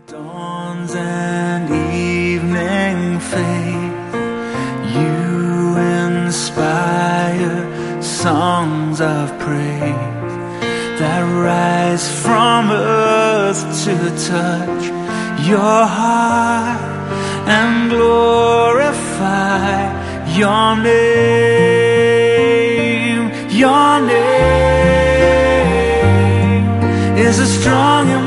Dawns and evening fade, you inspire songs of praise that rise from earth to touch your heart and glorify your name. Your name is a strong